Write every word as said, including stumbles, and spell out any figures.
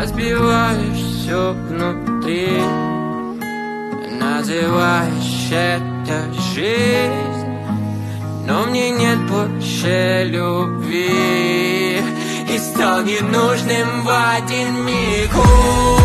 разбиваешь все внутри, называешь это жизнь, но мне нет больше любви, и стал ненужным в один миг.